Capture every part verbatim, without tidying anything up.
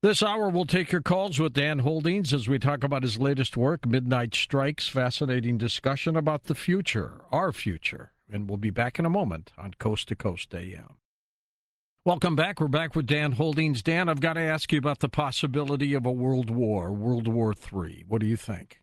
This hour, we'll take your calls with Dan Holdings as we talk about his latest work, Midnight Strikes. Fascinating discussion about the future, our future. And we'll be back in a moment on Coast to Coast A M. Welcome back. We're back with Dan Holdings. Dan, I've got to ask you about the possibility of a world war, World War Three. What do you think?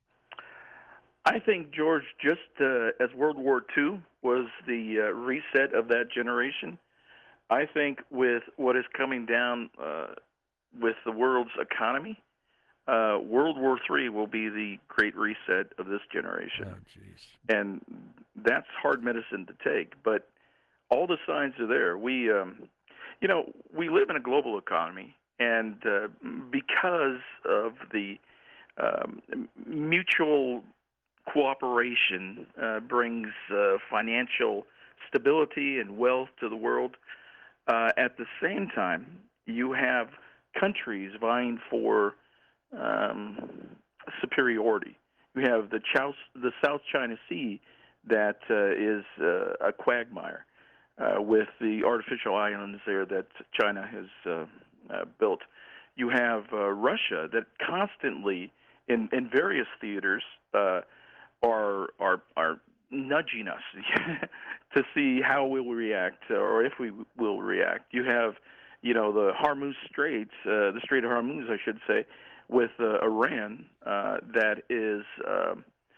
I think, George, just uh, as World War Two was the uh, reset of that generation, I think with what is coming down uh, with the world's economy, uh, World War Three will be the great reset of this generation. Oh, jeez. And that's hard medicine to take, but all the signs are there. We, um, you know, we live in a global economy, and uh, because of the um, mutual cooperation uh, brings uh, financial stability and wealth to the world. Uh, at the same time, you have countries vying for um, superiority. You have the, Chow- the South China Sea that uh, is uh, a quagmire uh, with the artificial islands there that China has uh, uh, built. You have uh, Russia that constantly, in, in various theaters, uh, are are are nudging us to see how we'll react or if we will react. You have, you know, the Hormuz Straits, uh, the Strait of Hormuz, I should say, with uh, Iran uh, that is, uh,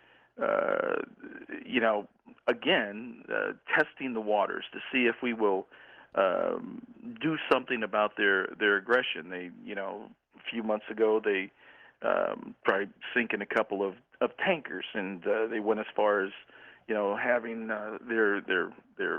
uh, you know, again uh, testing the waters to see if we will um, do something about their their aggression. They, you know, a few months ago they um, probably sinking a couple of, of tankers, and uh, they went as far as, you know, having uh, their their their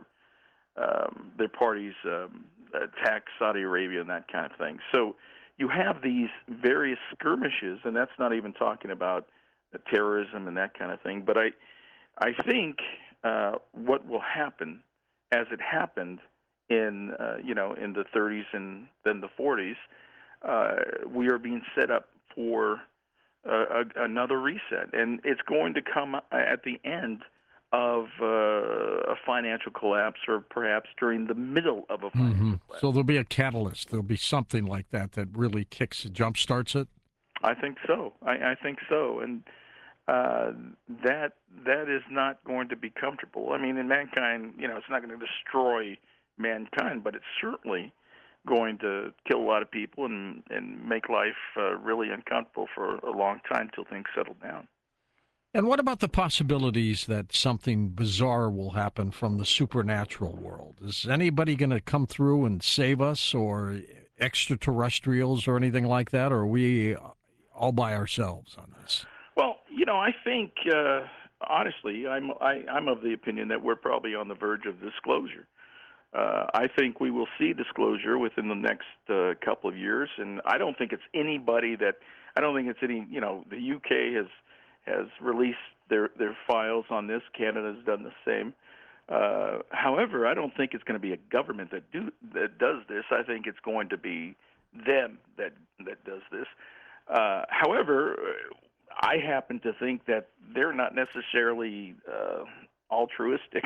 um, their parties um, attack Saudi Arabia and that kind of thing. So you have these various skirmishes, and that's not even talking about uh, terrorism and that kind of thing. But I I think uh, what will happen, as it happened in uh, you know in the thirties and then the forties, uh, we are being set up for uh, a, another reset, and it's going to come at the end of uh, a financial collapse, or perhaps during the middle of a financial Mm-hmm. collapse. So there'll be a catalyst. There'll be something like that that really kicks, jump starts it. I think so. I, I think so, and uh, that that is not going to be comfortable. I mean, in mankind, you know, it's not going to destroy mankind, but it's certainly going to kill a lot of people and and make life uh, really uncomfortable for a long time till things settle down. And what about the possibilities that something bizarre will happen from the supernatural world? Is anybody going to come through and save us, or extraterrestrials or anything like that? Or are we all by ourselves on this? Well, you know, I think uh, honestly, I'm I, I'm of the opinion that we're probably on the verge of disclosure. Uh, I think we will see disclosure within the next uh, couple of years, and I don't think it's anybody that I don't think it's any. You know, the U K has has released their their files on this. Canada's done the same. Uh, however, I don't think it's going to be a government that do that does this. I think it's going to be them that that does this. Uh, however, I happen to think that they're not necessarily uh, altruistic.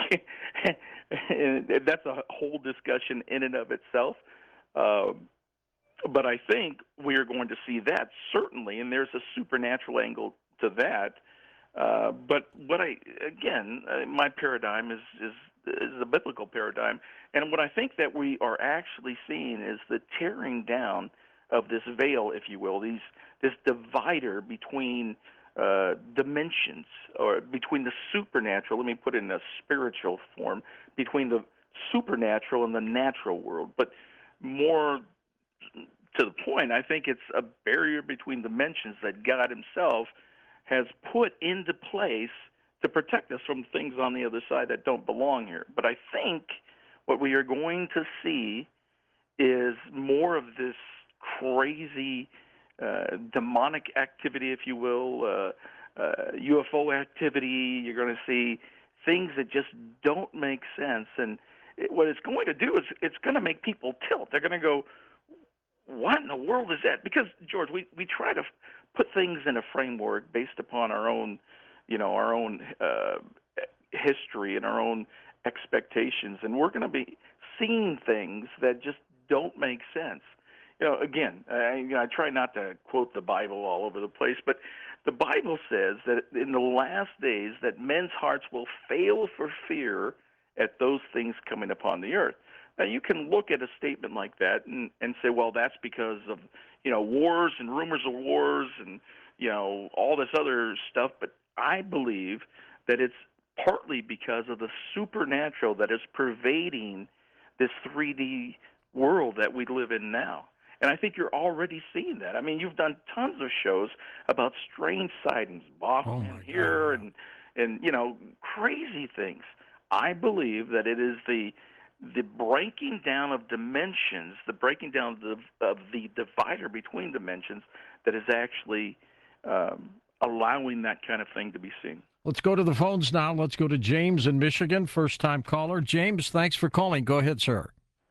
And that's a whole discussion in and of itself. Uh, but I think we are going to see that certainly, and there's a supernatural angle to that. Uh, but what I again, uh, my paradigm is, is is a biblical paradigm, and what I think that we are actually seeing is the tearing down of this veil, if you will, these this divider between uh, dimensions, or between the supernatural. Let me put it in a spiritual form, between the supernatural and the natural world. But more to the point, I think it's a barrier between dimensions that God Himself has put into place to protect us from things on the other side that don't belong here. But I think what we are going to see is more of this crazy uh, demonic activity, if you will, uh, uh, U F O activity. You're going to see things that just don't make sense. And it, what it's going to do is it's going to make people tilt. They're going to go, what in the world is that? Because, George, we, we try to put things in a framework based upon our own, you know, our own uh, history and our own expectations. And we're going to be seeing things that just don't make sense. you know, again, I, you know, I try not to quote the Bible all over the place, but the Bible says that in the last days that men's hearts will fail for fear at those things coming upon the earth. Now, you can look at a statement like that and, and say, well, that's because of, you know, wars and rumors of wars and, you know, all this other stuff. But I believe that it's partly because of the supernatural that is pervading this three D world that we live in now. And I think you're already seeing that. I mean, you've done tons of shows about strange sightings, Boston Oh, my here, God, and and you know, crazy things. I believe that it is the the breaking down of dimensions, the breaking down of the, of the divider between dimensions, that is actually um, allowing that kind of thing to be seen. Let's go to the phones now. Let's go to James in Michigan, first-time caller. James, thanks for calling. Go ahead, sir.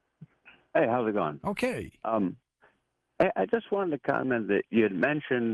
Hey, how's it going? Okay. Um, I, I just wanted to comment that you had mentioned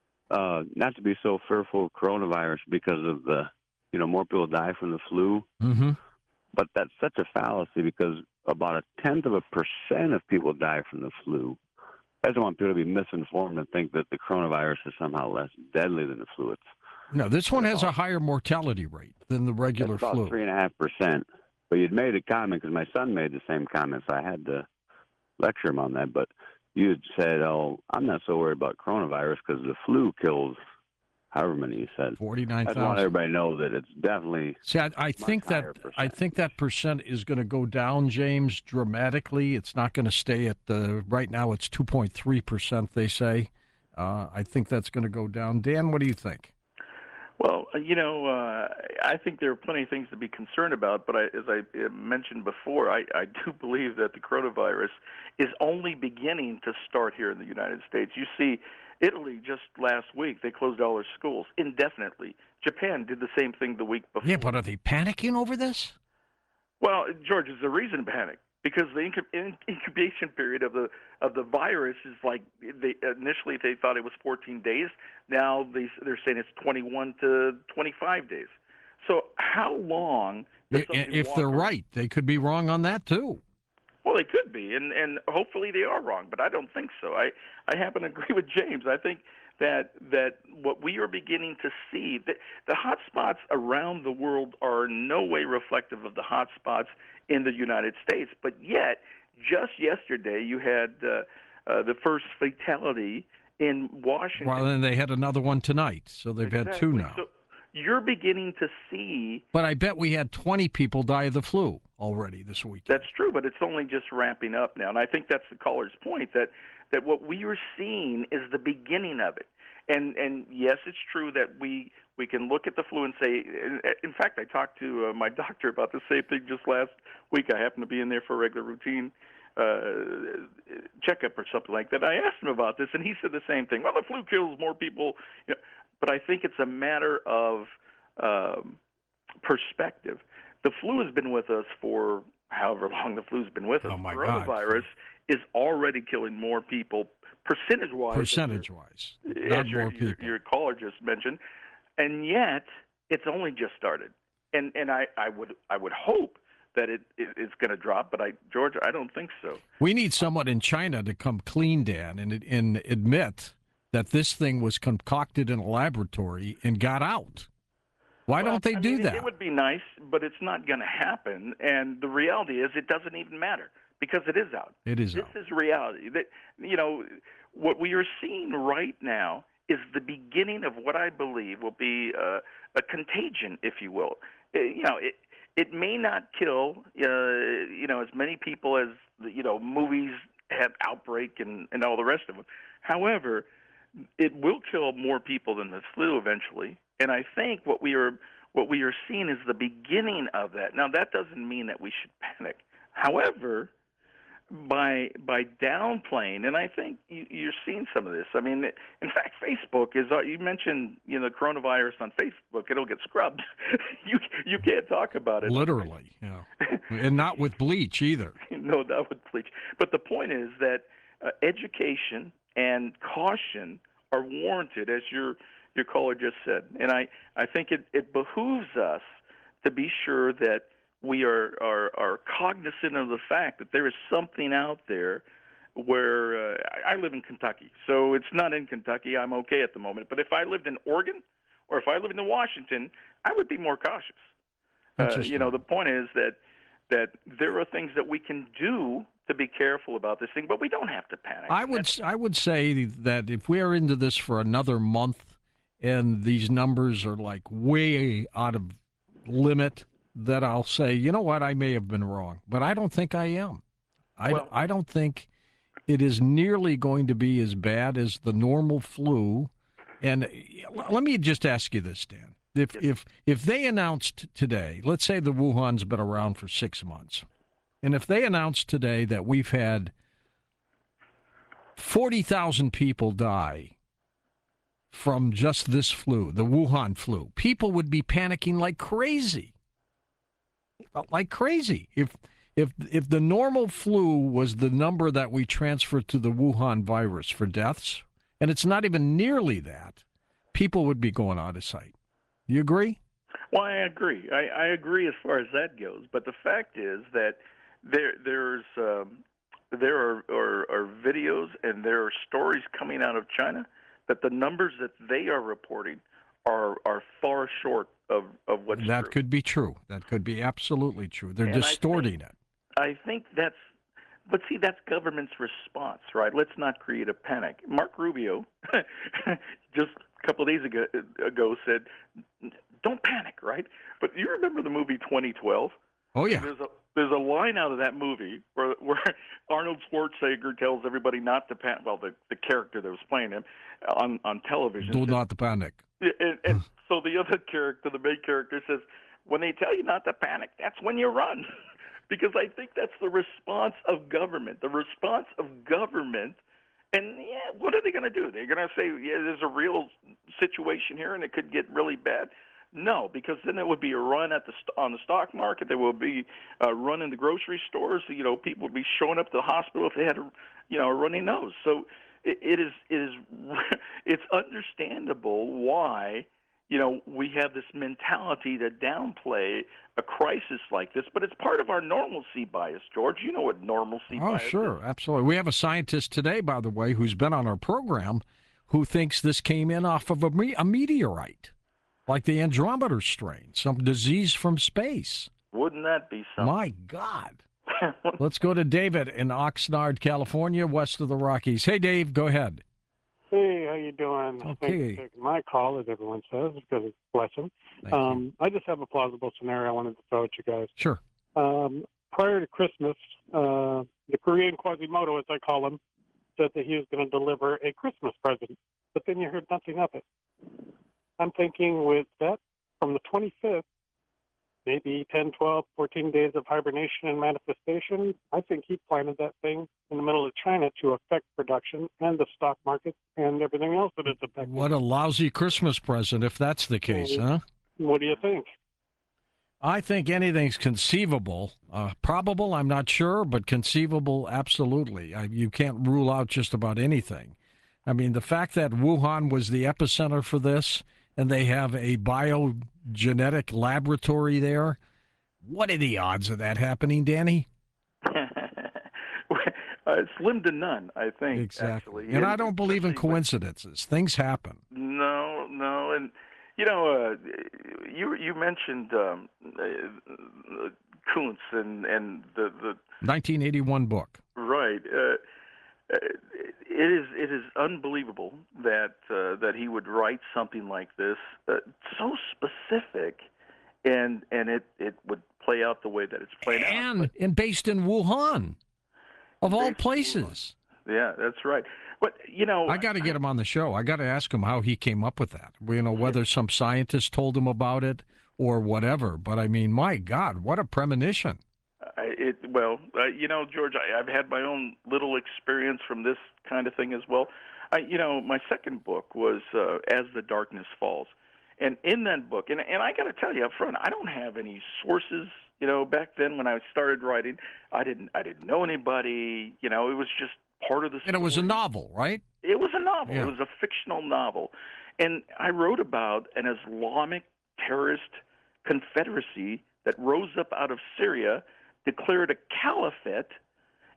uh, not to be so fearful of coronavirus because of the, you know, more people die from the flu. Mm-hmm. But that's such a fallacy because about a tenth of a percent of people die from the flu. I just want people to be misinformed and think that the coronavirus is somehow less deadly than the flu. It's No, this one has a higher mortality rate than the regular it's about flu. three and a half percent. But you'd made a comment because my son made the same comment, so I had to lecture him on that. But you had said, "Oh, I'm not so worried about coronavirus because the flu kills however many you said." forty-nine I just want thousand. everybody to know that it's definitely See, I, I think that higher I think that percent is going to go down, James, dramatically. It's not going to stay at the right now. It's two point three percent. They say. Uh, I think that's going to go down. Dan, what do you think? Well, you know, uh, I think there are plenty of things to be concerned about, but I, as I mentioned before, I, I do believe that the coronavirus is only beginning to start here in the United States. You see, Italy just last week, they closed all their schools indefinitely. Japan did the same thing the week before. Yeah, but are they panicking over this? Well, George, there's a reason to panic because the incub- incubation period of the of the virus is like they initially they thought it was fourteen days. Now they they're saying it's twenty-one to twenty-five days. So how long? does I- something If walk they're around? right, they could be wrong on that too. Well, they could be, and and hopefully they are wrong, but I don't think so. I I happen to agree with James. I think that that what we are beginning to see, the, the hot spots around the world are in no way reflective of the hot spots in the United States. But yet, just yesterday, you had uh, uh, the first fatality in Washington. Well, then they had another one tonight, so they've had two Exactly. now. So you're beginning to see. But I bet we had twenty people die of the flu already this week. That's true, but it's only just ramping up now, and I think that's the caller's point that that what we are seeing is the beginning of it. And and yes, it's true that we we can look at the flu and say. In, in fact, I talked to uh, my doctor about the same thing just last week. I happened to be in there for a regular routine uh, checkup or something like that. I asked him about this, and he said the same thing. Well, the flu kills more people, you know, but I think it's a matter of um, perspective. The flu has been with us for however long the flu's been with us. Oh, my God. Coronavirus is already killing more people percentage-wise. Percentage-wise, as not your, more your, people. your caller just mentioned, and yet it's only just started. And and I, I would I would hope that it, it it's going to drop, but I George, I don't think so. We need someone in China to come clean, Dan, and and admit that this thing was concocted in a laboratory and got out. Why Well, don't they I do mean, that? It would be nice, but it's not going to happen. And the reality is, it doesn't even matter because it is out. It is This out. is reality. That you know, what we are seeing right now is the beginning of what I believe will be uh, a contagion, if you will. Uh, you know, it it may not kill uh, you know as many people as you know movies have Outbreak and and all the rest of them. However, it will kill more people than the flu eventually. And I think what we are what we are seeing is the beginning of that. Now, that doesn't mean that we should panic. However, by by downplaying, and I think you, you're seeing some of this. I mean, in fact, Facebook is. Uh, you mentioned you know coronavirus on Facebook. It'll get scrubbed. you you can't talk about it. Literally, yeah, and not with bleach either. No, that would bleach. But the point is that uh, education and caution are warranted, as your your caller just said. And I, I think it, it behooves us to be sure that we are, are, are cognizant of the fact that there is something out there where uh, I I live in Kentucky, so it's not in Kentucky. I'm okay at the moment. But if I lived in Oregon or if I lived in Washington, I would be more cautious. Uh, you know, the point is that that there are things that we can do to be careful about this thing, but we don't have to panic. I would That's- I would say that if we are into this for another month and these numbers are like way out of limit, that I'll say, you know what, I may have been wrong, but I don't think I am. I, Well- I don't think it is nearly going to be as bad as the normal flu. And l- let me just ask you this, Dan. If if if they announced today, let's say the Wuhan's been around for six months, and if they announced today that we've had forty thousand people die from just this flu, the Wuhan flu, people would be panicking like crazy. Like crazy. If if if the normal flu was the number that we transferred to the Wuhan virus for deaths, and it's not even nearly that, people would be going out of sight. You agree? Well, I agree. I, I agree as far as that goes. But the fact is that there there's um, there are, are, are videos and there are stories coming out of China that the numbers that they are reporting are are far short of, of what's That true. could be true. That could be absolutely true. They're And I distorting think- it. I think that's, but see, that's government's response, right? Let's not create a panic. Mark Rubio, just a couple of days ago, ago said, "Don't panic," right? But you remember the movie twenty twelve? Oh yeah. There's a there's a line out of that movie where where Arnold Schwarzenegger tells everybody not to panic. Well, the the character that was playing him on on television. Do says- not panic. Yeah, and, and so the other character, the main character, says, "When they tell you not to panic, that's when you run." Because I think that's the response of government. The response of government, and yeah, what are they going to do? They're going to say, yeah, there's a real situation here, and it could get really bad. No, because then there would be a run at the st- on the stock market. There will be a run in the grocery stores. You know, people would be showing up to the hospital if they had a, you know, a runny nose. So it, it is it is it's understandable why, you know, we have this mentality to downplay a crisis like this, but it's part of our normalcy bias, George. You know what normalcy Oh, bias sure. is. Absolutely. We have a scientist today, by the way, who's been on our program who thinks this came in off of a, me- a meteorite, like the Andromeda strain, some disease from space. Wouldn't that be something? My God. Let's go to David in Oxnard, California, west of the Rockies. Hey, Dave, go ahead. Hey, how you doing? Okay. Thanks for taking my call, as everyone says, because it's a blessing. Thank you. Um, I just have a plausible scenario I wanted to throw at you guys. Sure. Um, prior to Christmas, uh, the Korean Quasimodo, as I call him, said that he was going to deliver a Christmas present, but then you heard nothing of it. I'm thinking with that, from the twenty-fifth, maybe ten, twelve, fourteen days of hibernation and manifestation, I think he planted that thing in the middle of China to affect production and the stock market and everything else that it's affecting. What a lousy Christmas present if that's the case, Mhm. huh? What do you think? I think anything's conceivable. Uh, probable, I'm not sure, but conceivable, absolutely. I, you can't rule out just about anything. I mean, the fact that Wuhan was the epicenter for this and they have a biogenetic laboratory there, what are the odds of that happening, Danny? uh, slim to none, I think. Exactly. Actually. And I don't believe in especially when- coincidences. Things happen. No, no, and you know, uh, you you mentioned um, uh, Kuntz and and the the nineteen eighty-one book. right. Uh, uh, it is it is unbelievable that uh, that he would write something like this, uh, so specific, and and it, it would play out the way that it's played out. And, and based in Wuhan, of all Based in places. Yeah, that's right. But you know, I got to get him on the show. I got to ask him how he came up with that. You know, whether some scientist told him about it or whatever. But I mean, my God, what a premonition! I, it well, uh, you know, George, I, I've had my own little experience from this kind of thing as well. I, you know, my second book was uh, As the Darkness Falls, and in that book, and and I got to tell you up front, I don't have any sources. You know, back then when I started writing, I didn't I didn't know anybody. You know, it was just part of the story. And it was a novel, right? It was a novel. Yeah. It was a fictional novel. And I wrote about an Islamic terrorist confederacy that rose up out of Syria, declared a caliphate,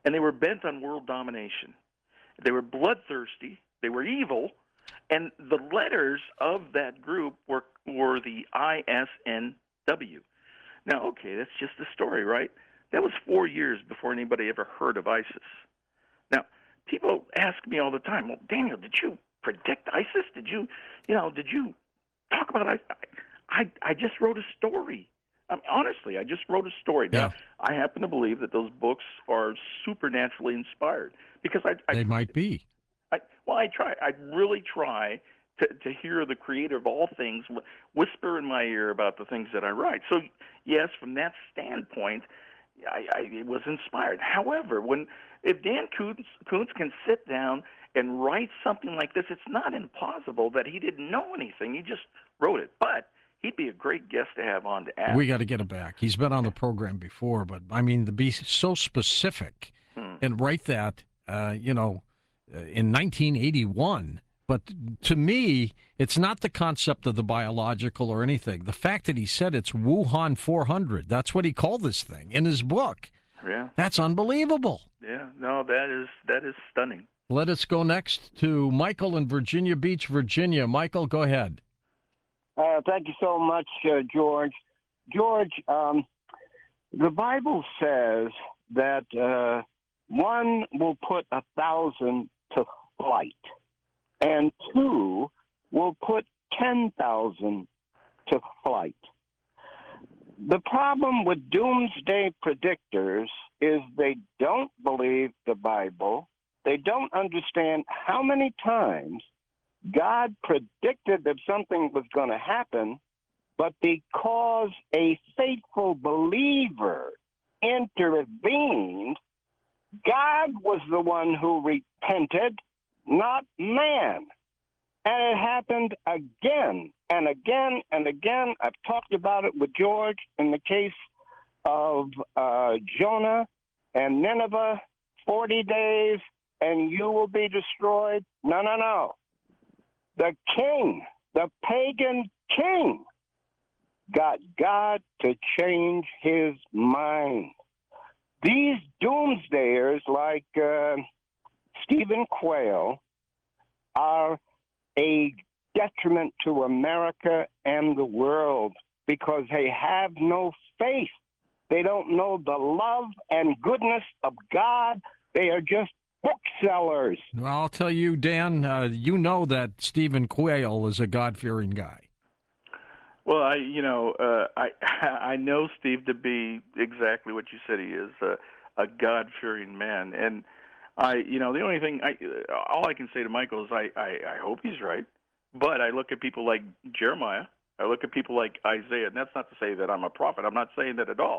and they were bent on world domination. They were bloodthirsty. They were evil, and the letters of that group were were the I S N W. Now, okay, that's just a story, right? That was four years before anybody ever heard of ISIS. Now, people ask me all the time, well, Daniel, did you predict ISIS? Did you, you know, did you talk about ISIS? I, I just wrote a story. I mean, honestly, I just wrote a story. Now, Yeah. I happen to believe that those books are supernaturally inspired because I, I They might be. I, well, I try. I really try to, to hear the creator of all things whisper in my ear about the things that I write. So, yes, from that standpoint, I, I it was inspired. However, when if Dan Koontz, Koontz can sit down and write something like this, it's not impossible that he didn't know anything. He just wrote it. But he'd be a great guest to have on to ask. We got to get him back. He's been on the program before, but I mean, to be so specific Hmm. and write that, uh, you know, uh, in nineteen eighty-one. But to me, it's not the concept of the biological or anything. The fact that he said it's Wuhan four hundred, that's what he called this thing in his book. Yeah, That's unbelievable. yeah. No, that is that is stunning. Let us go next to Michael in Virginia Beach, Virginia. Michael, go ahead. Uh, thank you so much, uh, George. George, um, the Bible says that uh, one will put a thousand to flight, and two will put ten thousand to flight. The problem with doomsday predictors is they don't believe the Bible. They don't understand how many times God predicted that something was going to happen, but because a faithful believer intervened, God was the one who repented, not man. And it happened again and again and again. I've talked about it with George in the case of uh, Jonah and Nineveh, forty days, and you will be destroyed. No, no, no. The king, the pagan king, got God to change his mind. These doomsdayers like uh, Stephen Quayle are a detriment to America and the world because they have no faith. They don't know the love and goodness of God. They are just booksellers. Well, I'll tell you, Dan, uh, you know that Stephen Quayle is a God-fearing guy. Well, I, you know, uh, I I know Steve to be exactly what you said he is, a, a God-fearing man, and I, you know, the only thing I, all I can say to Michael is I, I, I hope he's right, but I look at people like Jeremiah, I look at people like Isaiah, and that's not to say that I'm a prophet. I'm not saying that at all,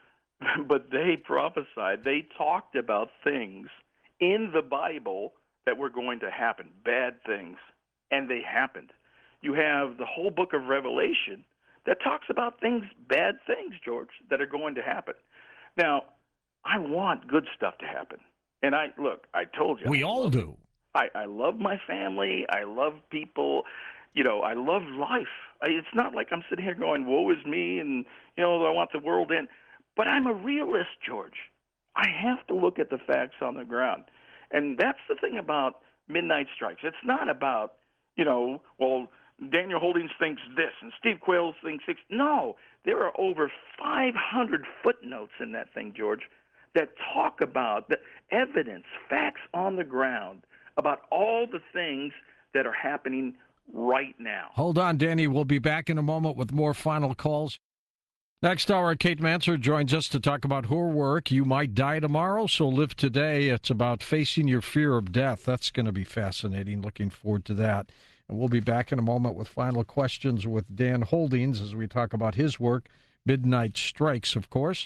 but they prophesied, they talked about things in the Bible that were going to happen, bad things, and they happened. You have the whole book of Revelation that talks about things, bad things, George, that are going to happen. Now, I want good stuff to happen. And I, look, I told you. We I all love, do. I, I love my family. I love people. You know, I love life. I, it's not like I'm sitting here going, woe is me, and, you know, I want the world in. But I'm a realist, George. I have to look at the facts on the ground. And that's the thing about Midnight Strikes. It's not about, you know, well, Daniel Holdings thinks this and Steve Quayle thinks this. No, there are over five hundred footnotes in that thing, George, that talk about the evidence, facts on the ground about all the things that are happening right now. Hold on, Danny. We'll be back in a moment with more final calls. Next hour, Kate Manser joins us to talk about her work, You Might Die Tomorrow, So Live Today. It's about facing your fear of death. That's going to be fascinating. Looking forward to that. And we'll be back in a moment with final questions with Dan Holdings as we talk about his work, Midnight Strikes, of course.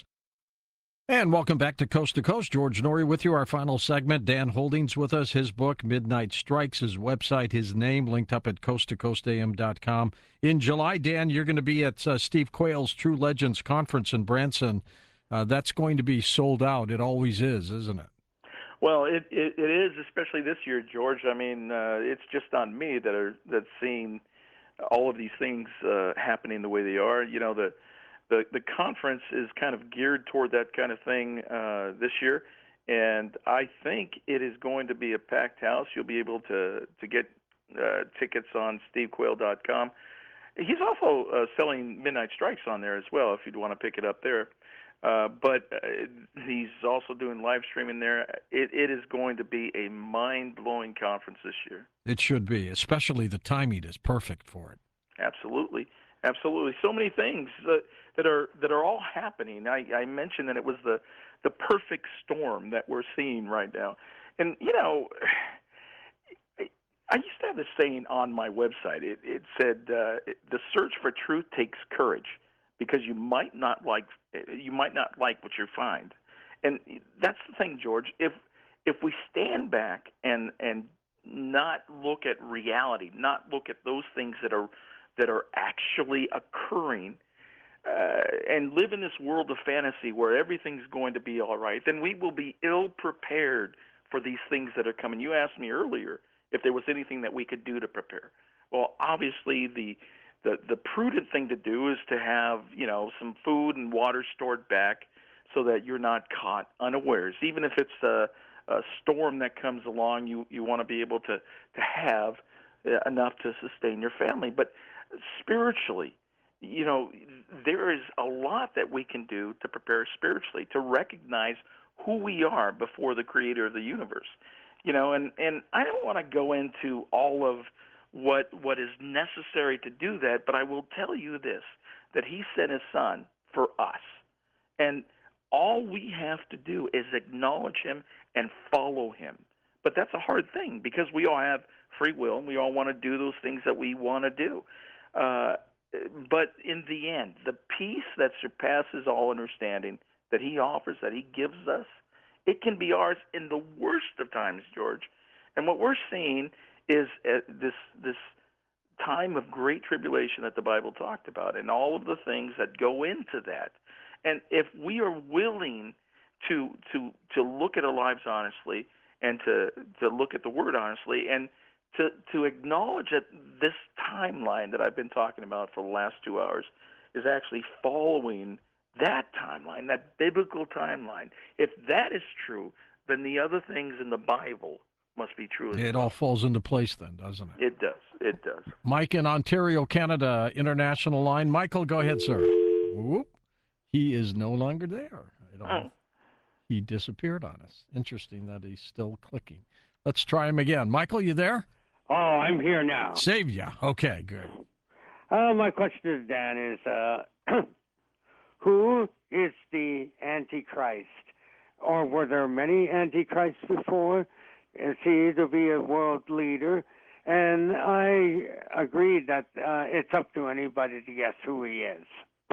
And welcome back to Coast to Coast. George Noory with you. Our final segment. Dan Holdings with us. His book, Midnight Strikes, his website, his name, linked up at coast to coast a m dot com. In July, Dan, you're going to be at uh, Steve Quayle's True Legends Conference in Branson. Uh, that's going to be sold out. It always is, isn't it? Well, it, it, it is, especially this year, George. I mean, uh, it's just on me that are that's seeing all of these things uh, happening the way they are. You know, the The the conference is kind of geared toward that kind of thing uh, this year, And I think it is going to be a packed house. You'll be able to to get uh, tickets on steve quayle dot com. He's also uh, selling Midnight Strikes on there as well, if you'd want to pick it up there. Uh, but uh, he's also doing live streaming there. It, it is going to be a mind-blowing conference this year. It should be, especially the timing is perfect for it. Absolutely, absolutely. So many things that, that are that are all happening. I, I mentioned that it was the the perfect storm that we're seeing right now, and you know, I, I used to have this saying on my website. It, it said, uh, "The search for truth takes courage, because you might not like you might not like what you find," and that's the thing, George. If if we stand back and and not look at reality, not look at those things that are that are actually occurring, uh, and live in this world of fantasy where everything's going to be all right, then we will be ill prepared for these things that are coming. You asked me earlier if there was anything that we could do to prepare. Well, obviously the the the prudent thing to do is to have, you know, some food and water stored back so that you're not caught unawares. Even if it's a, a storm that comes along, you you want to be able to to have enough to sustain your family. But spiritually, you know, there is a lot that we can do to prepare spiritually, to recognize who we are before the creator of the universe. You know, and, and I don't want to go into all of what what is necessary to do that, but I will tell you this, that he sent his son for us. And all we have to do is acknowledge him and follow him. But that's a hard thing because we all have free will and we all want to do those things that we want to do. Uh, but in the end, the peace that surpasses all understanding that he offers, that he gives us, it can be ours in the worst of times, George. And what we're seeing is uh, this this time of great tribulation that the Bible talked about and all of the things that go into that. And if we are willing to to to look at our lives honestly and to, to look at the Word honestly and to, to acknowledge that this timeline that I've been talking about for the last two hours is actually following that timeline, that biblical timeline. If that is true, then the other things in the Bible must be true as It well. all falls into place then, doesn't it? It does. It does. Mike in Ontario, Canada, international line. Michael, go ahead, sir. Whoop. He is no longer there. I don't know. Oh. He disappeared on us. Interesting that he's still clicking. Let's try him again. Michael, you there? Oh, I'm here now. Saved ya. Okay, good. Uh, my question to Dan is, uh, who is the Antichrist? Or were there many Antichrists before? Is he to be a world leader? And I agreed that uh, it's up to anybody to guess who he is.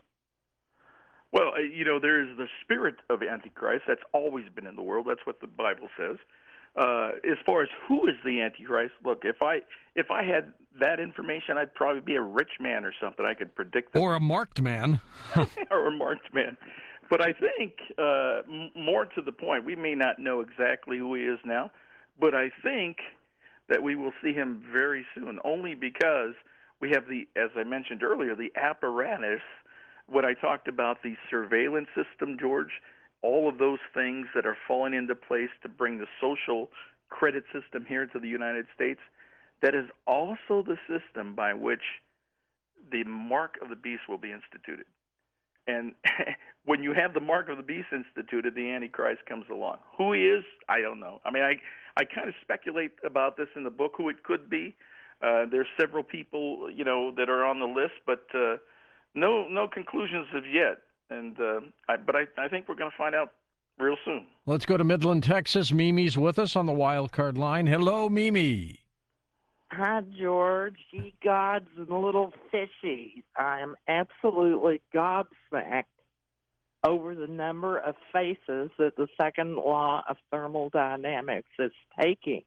Well, you know, there is the spirit of Antichrist that's always been in the world. That's what the Bible says. Uh, as far as who is the Antichrist, look, if I if I had that information, I'd probably be a rich man or something. I could predict that. Or a marked man. Or a marked man. But I think uh, m- more to the point, we may not know exactly who he is now, but I think that we will see him very soon, only because we have the, as I mentioned earlier, the apparatus. What I talked about, the surveillance system, George, all of those things that are falling into place to bring the social credit system here to the United States, that is also the system by which the mark of the beast will be instituted. And when you have the mark of the beast instituted, the Antichrist comes along. Who he is, I don't know. I mean, I, I kind of speculate about this in the book, who it could be. Uh, there's several people, you know, that are on the list, but uh, no no conclusions as yet. And uh, I, but I, I think we're going to find out real soon. Let's go to Midland, Texas. Mimi's with us on the wild card line. Hello, Mimi. Hi, George. Ye gods and little fishies. I am absolutely gobsmacked over the number of faces that the second law of thermodynamics is taking.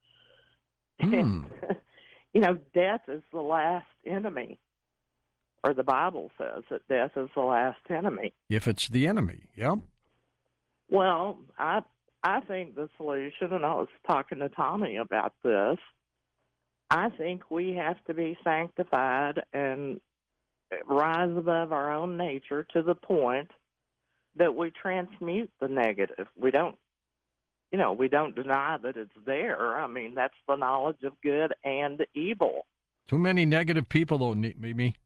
Hmm. You know, death is the last enemy. Or the Bible says that death is the last enemy. If it's the enemy, yep. Well, I I think the solution, and I was talking to Tommy about this, I think we have to be sanctified and rise above our own nature to the point that we transmute the negative. We don't you know, we don't deny that it's there. I mean, that's the knowledge of good and evil. Too many negative people, though, Mimi.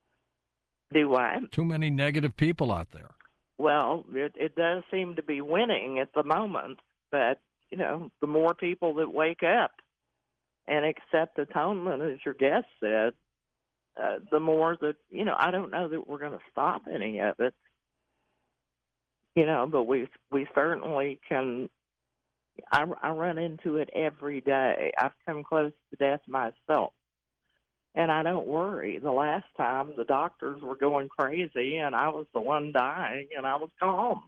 Do I? Too many negative people out there. Well, it, it does seem to be winning at the moment, but, you know, the more people that wake up and accept atonement, as your guest said, uh, the more that, you know, I don't know that we're going to stop any of it, you know, but we we certainly can. I, I run into it every day. I've come close to death myself. And I don't worry. The last time the doctors were going crazy and I was the one dying and I was calm.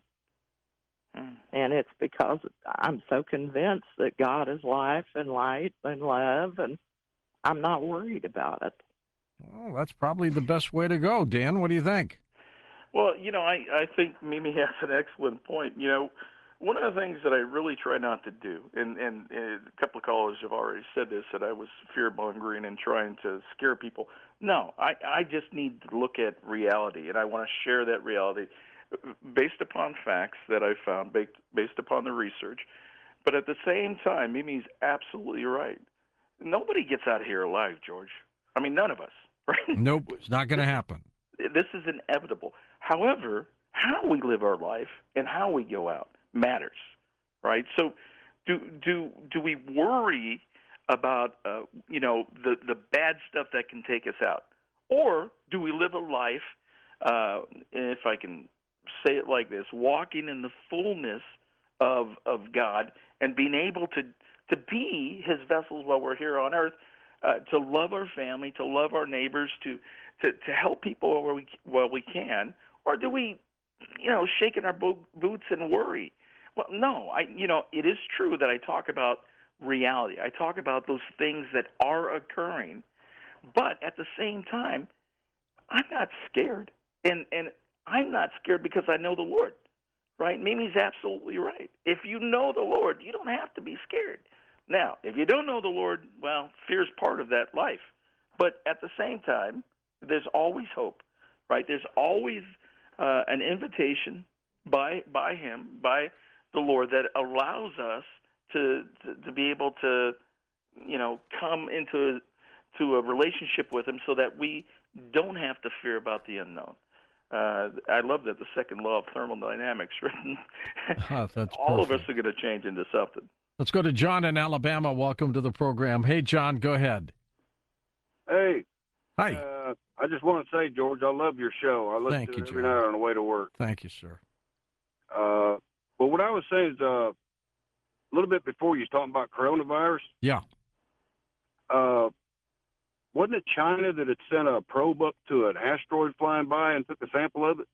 Mm. And it's because I'm so convinced that God is life and light and love, and I'm not worried about it. Well, that's probably the best way to go. Dan, what do you think? Well, you know, I, I think Mimi has an excellent point. You know, one of the things that I really try not to do, and, and, and a couple of callers have already said this, that I was fear-mongering and trying to scare people. No, I, I just need to look at reality, and I want to share that reality based upon facts that I found, based, based upon the research. But at the same time, Mimi's absolutely right. Nobody gets out of here alive, George. I mean, none of us, right? Nope, it's not going to happen. This is inevitable. However, how we live our life and how we go out matters, right? So, do do do we worry about uh, you know the the bad stuff that can take us out, or do we live a life, uh, if I can say it like this, walking in the fullness of of God and being able to to be His vessels while we're here on earth, uh, to love our family, to love our neighbors, to to to help people where we while we can, or do we, you know, shake in our bo- boots and worry? Well, no, I, you know, it is true that I talk about reality. I talk about those things that are occurring, but at the same time, I'm not scared, and and I'm not scared because I know the Lord, right? Mimi's absolutely right. If you know the Lord, you don't have to be scared. Now, if you don't know the Lord, well, fear is part of that life, but at the same time, there's always hope, right? There's always uh, an invitation by by Him, by the Lord, that allows us to, to to be able to, you know, come into to a relationship with Him, so that we don't have to fear about the unknown. Uh, I love that the second law of thermodynamics. Oh, that's all perfect. of us are going to change into something. Let's go to John in Alabama. Welcome to the program. Hey, John, go ahead. Hey. Hi. Uh, I just want to say, George, I love your show. I listen Thank to you, it every John. night on the way to work. Thank you, sir. Uh, but what I was saying is, uh, a little bit before you was talking about coronavirus. Yeah. Uh, wasn't it China that had sent a probe up to an asteroid flying by and took a sample of it?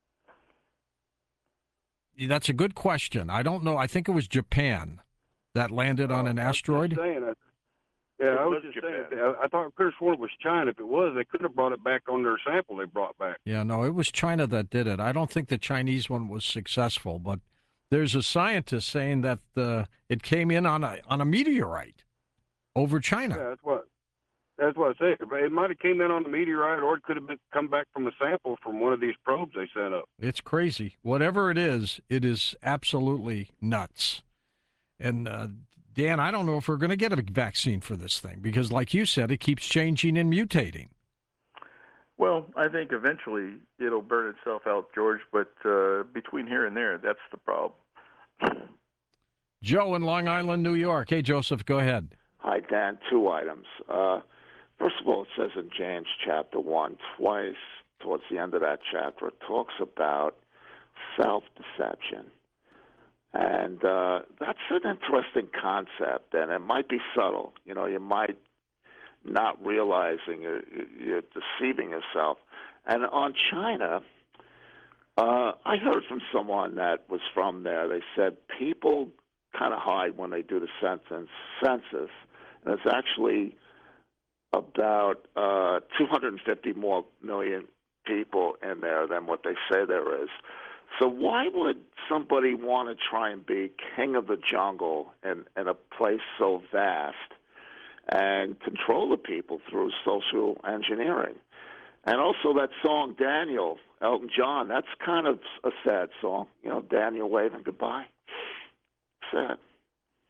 That's a good question. I don't know. I think it was Japan that landed on an uh, asteroid. I was just saying, I, yeah, It I was, was just Japan. saying. I, I thought I could have sworn it was China. If it was, they could have brought it back on their sample they brought back. Yeah, no, it was China that did it. I don't think the Chinese one was successful, but there's a scientist saying that uh, it came in on a on a meteorite over China. Yeah, that's what. That's what I said. It might have came in on a meteorite, or it could have been come back from a sample from one of these probes they sent up. It's crazy. Whatever it is, it is absolutely nuts. And uh, Dan, I don't know if we're going to get a vaccine for this thing because, like you said, it keeps changing and mutating. Well, I think eventually it'll burn itself out, George, but uh, between here and there, that's the problem. Joe in Long Island, New York. Hey, Joseph, go ahead. Hi, Dan. Two items. Uh, first of all, it says in James chapter one, twice towards the end of that chapter, it talks about self-deception. And uh, that's an interesting concept, and it might be subtle. You know, you might not realizing you're, you're deceiving yourself. And on China, uh, I heard from someone that was from there. They said people kind of hide when they do the census, census and it's actually about uh, two hundred fifty more million people in there than what they say there is. So why would somebody want to try and be king of the jungle in, in a place so vast and control the people through social engineering? And also that song, Daniel, Elton John, that's kind of a sad song. You know, Daniel waving goodbye. Sad.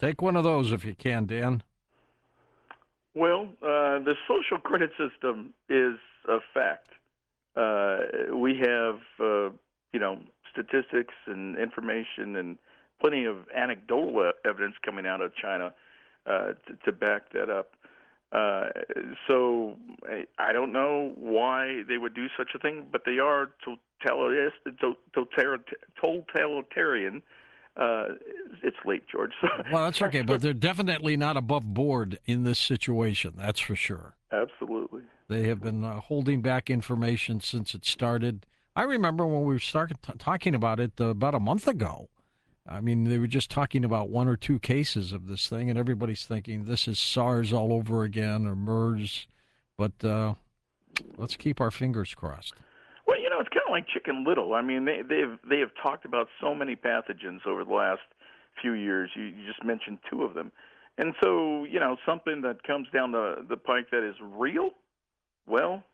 Take one of those if you can, Dan. Well, uh, the social credit system is a fact. Uh, we have, uh, you know, statistics and information and plenty of anecdotal evidence coming out of China uh, to, to back that up. Uh, so I, I don't know why they would do such a thing, but they are totalitarian. Uh, it's late, George. Well, that's okay, but they're definitely not above board in this situation. That's for sure. Absolutely. They have been uh, holding back information since it started. I remember when we started t- talking about it uh, about a month ago. I mean, they were just talking about one or two cases of this thing, and everybody's thinking this is SARS all over again or MERS. But uh, let's keep our fingers crossed. Well, you know, it's kind of like Chicken Little. I mean, they they've they have talked about so many pathogens over the last few years. You, you just mentioned two of them, and so you know something that comes down the the pike that is real. Well,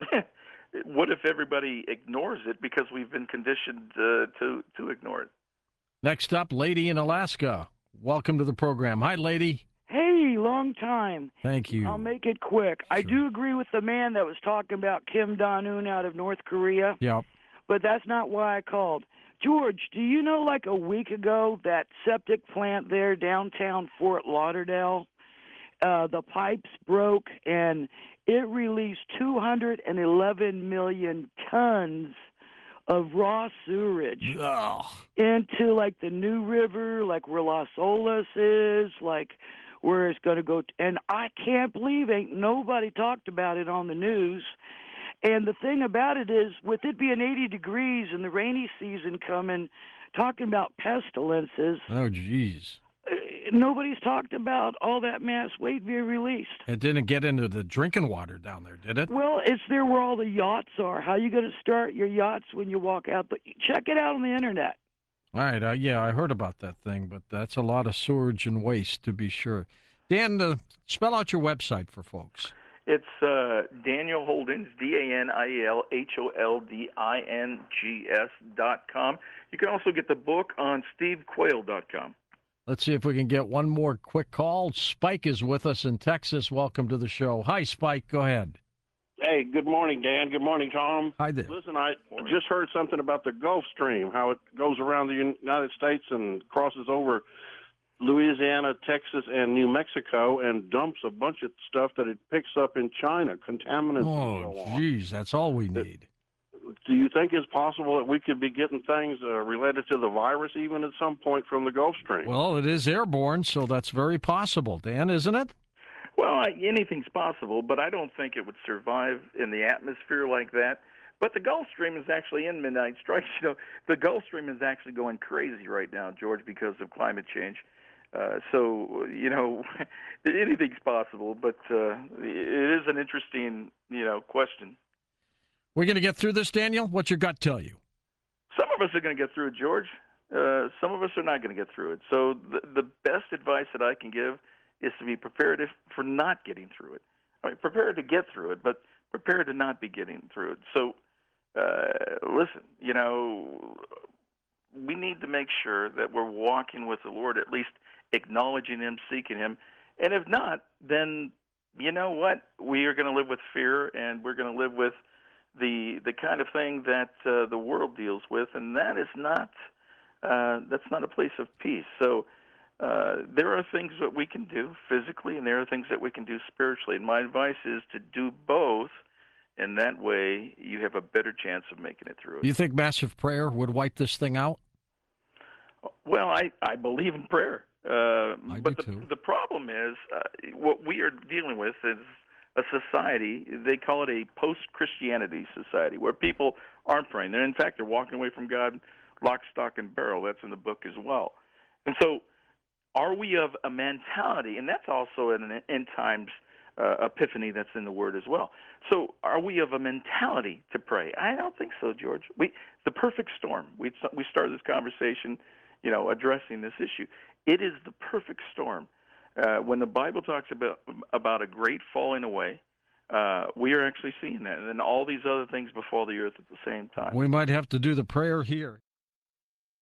what if everybody ignores it because we've been conditioned uh, to to ignore it? Next up, Lady in Alaska. Welcome to the program. Hi, Lady. Hey, long time. Thank you. I'll make it quick. Sure. I do agree with the man that was talking about Kim Jong-un out of North Korea. Yep. But that's not why I called. George, do you know like a week ago that septic plant there downtown Fort Lauderdale, uh, the pipes broke and it released two hundred eleven million tons of raw sewerage Ugh. into like the New River, like where Las Olas is, like where it's going to go. T- and I can't believe ain't nobody talked about it on the news. And the thing about it is, with it being eighty degrees and the rainy season coming, talking about pestilences. Oh, geez. Uh, nobody's talked about all that mass weight being released. It didn't get into the drinking water down there, did it? Well, it's there where all the yachts are. How you going to start your yachts when you walk out? But check it out on the internet. All right. Uh, yeah, I heard about that thing, but that's a lot of sewage and waste, to be sure. Dan, uh, spell out your website for folks. It's uh, Daniel Holdings, D A N I E L H O L D I N G S dot com. You can also get the book on steve quayle dot com. Let's see if we can get one more quick call. Spike is with us in Texas. Welcome to the show. Hi, Spike. Go ahead. Hey, good morning, Dan. Good morning, Tom. Hi there. Listen, I just heard something about the Gulf Stream, how it goes around the United States and crosses over Louisiana, Texas, and New Mexico and dumps a bunch of stuff that it picks up in China, contaminants Oh, and so on. geez, that's all we need. Do you think it's possible that we could be getting things uh, related to the virus even at some point from the Gulf Stream? Well, it is airborne, so that's very possible, Dan, isn't it? Well, I, anything's possible, but I don't think it would survive in the atmosphere like that. But the Gulf Stream is actually in midnight strikes. You know, the Gulf Stream is actually going crazy right now, George, because of climate change. Uh, so, you know, anything's possible, but uh, it is an interesting, you know, question. We're going to get through this, Daniel? What's your gut tell you? Some of us are going to get through it, George. Uh, some of us are not going to get through it. So the, the best advice that I can give is to be prepared if, for not getting through it. I mean, prepared to get through it, but prepared to not be getting through it. So, uh, listen, you know, we need to make sure that we're walking with the Lord, at least acknowledging Him, seeking Him. And if not, then you know what? We are going to live with fear, and we're going to live with the the kind of thing that uh, the world deals with, and that is not uh, that's not a place of peace. So uh, there are things that we can do physically, and there are things that we can do spiritually. And my advice is to do both, and that way you have a better chance of making it through it. Do you think massive prayer would wipe this thing out? Well, I, I believe in prayer. Uh, I but do the, too. the problem is uh, what we are dealing with is a society, they call it a post-Christianity society, where people aren't praying. And in fact, they're walking away from God lock, stock, and barrel. That's in the book as well. And so are we of a mentality, and that's also an end times uh, epiphany that's in the Word as well. So are we of a mentality to pray? I don't think so, George. We the perfect storm. We, we started this conversation, you know, addressing this issue. It is the perfect storm. Uh, when the Bible talks about about a great falling away, uh, we are actually seeing that. And then all these other things befall the earth at the same time. We might have to do the prayer here.